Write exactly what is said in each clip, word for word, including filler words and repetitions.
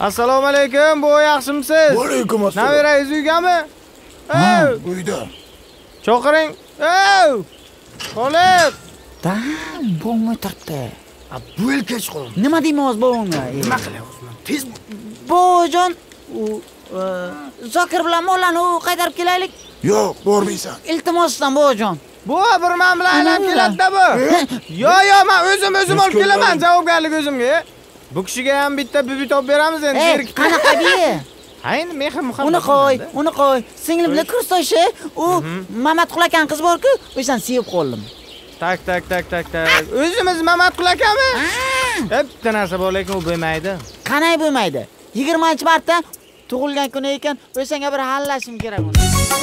Assalomu alaykum, bu yaxshimisiz? Va alaykum assalom. Nabirayingiz uygami? Ha, uyda. Choqiring. Ey! Xolib. Dam, bo'g'may turibdi. Bu yil kech qoldi. Nima deymiz bo'g'ni? Nima qilyapsan? Tez Bo'jon, u Zokir bilan Mollani qaytarib kelaylik. Yo'q, bormaysan. Iltimosdan bo'jon. Bu bir men bilan aylanib keladi-da bu. Yo, yo, men o'zim o'zim olib kelaman, javobgarlik o'zimga. Bu kishiga ham bitta bibi topib beramiz endi. Ey, qanaqa bibi? Hayin, mehr muhabbat. Uni qo'y, uni qo'y. Singlim bilan kurstoshi, u Mamatqul akaning qizi bor-ku, o'shan sevib qoldim. Tak, tak, tak, tak, tak. O'zimiz Mamatqul akami? Bitta narsa bor, lekin u bo'lmaydi. Qanday bo'lmaydi? yigirmanchi martda tug'ilgan kuni ekan, o'shanga bir hallashim kerak uni.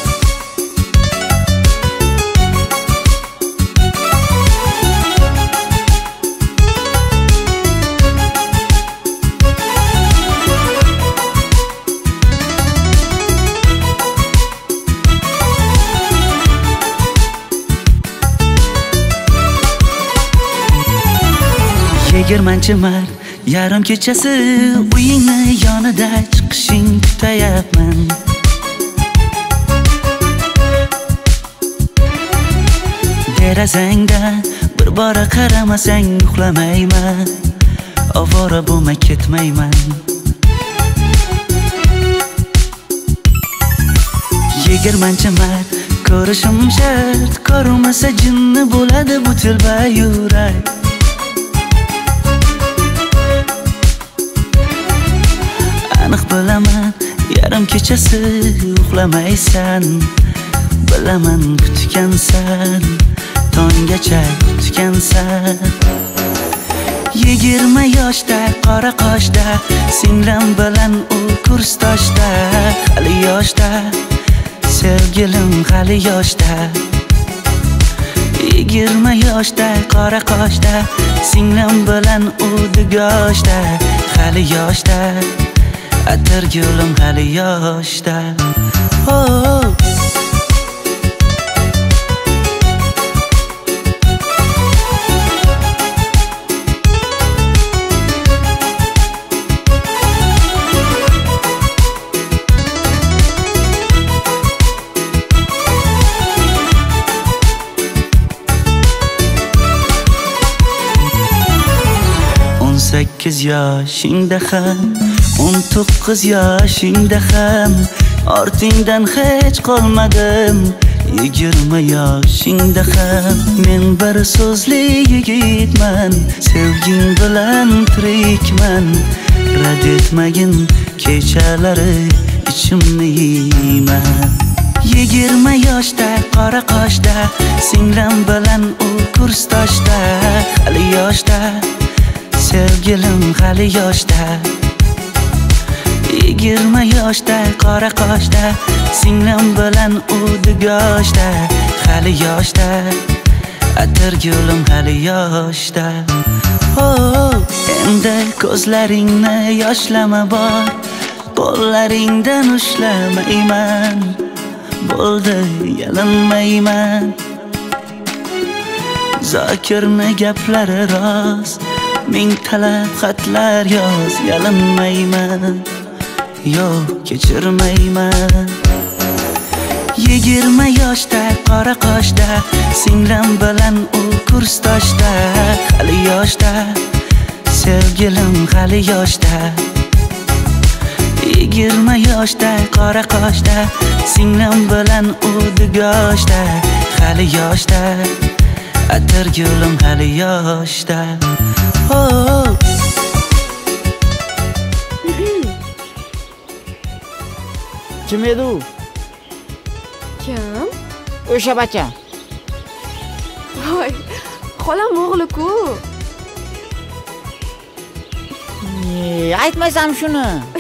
yigirmanchi mart yarim kechasi uyingni yonida chiqishing kutayapman. Derazangda bir bora qaramasang uxlamayman. Ovora bo'lmay ketmayman. yigirmanchi mart ko'rishim shart, ko'rmasa jinni bo'ladi bu tilba yurak. Aniq bilaman, yarim kechasi uxlamaysan. Bilaman kutgansan, tonggacha kutgansan. yigirma yoshda, qora qoshda, singlim bilan u kursdoshda. Hali yoshda, sevgilim hali yoshda. yigirma yoshda, qora qoshda, singlim bilan u dugoshda. Hali yoshda, atir gulim hali yoshda. Oh. o'n sakkiz yoshingda ham, o'n to'qqiz yoshingda ham ortingdan hech qolmadim. yigirma yoshingda ham men bir so'zli yigitman. Sevging bilan tirikman. Rad etmagin kechalari ichimni yeyman. yigirma yoshda, qora qoshda, singlim bilan u kursdoshda. Hali yoshda, sevgilim hali yoshda. yigirma yoshda, qora qoshda, singlim bilan u dugoshda. Hali yoshda, atir gulim hali yoshda. Oh, endi ko'zlaringni yoshlama bor, qo'llaringdan ushlamayman. Bo'ldi, yalinmayman. Zokirni gaplari rost, ming talab xatlar yoz, yalinmayman. Yo'q, kechirmayman. yigirma yoshda, qora qoshda, singlim bilan u kursdoshda. Hali yoshda, sevgilim hali yoshda. yigirma yoshda, qora qoshda, singlim bilan u dugoshda. Hali yoshda, atir gulim hali yoshda. Oh. Kim edi u? Kim? O'sha bacha. Voy, xolam o'g'li-ku. Aytmasam shuni.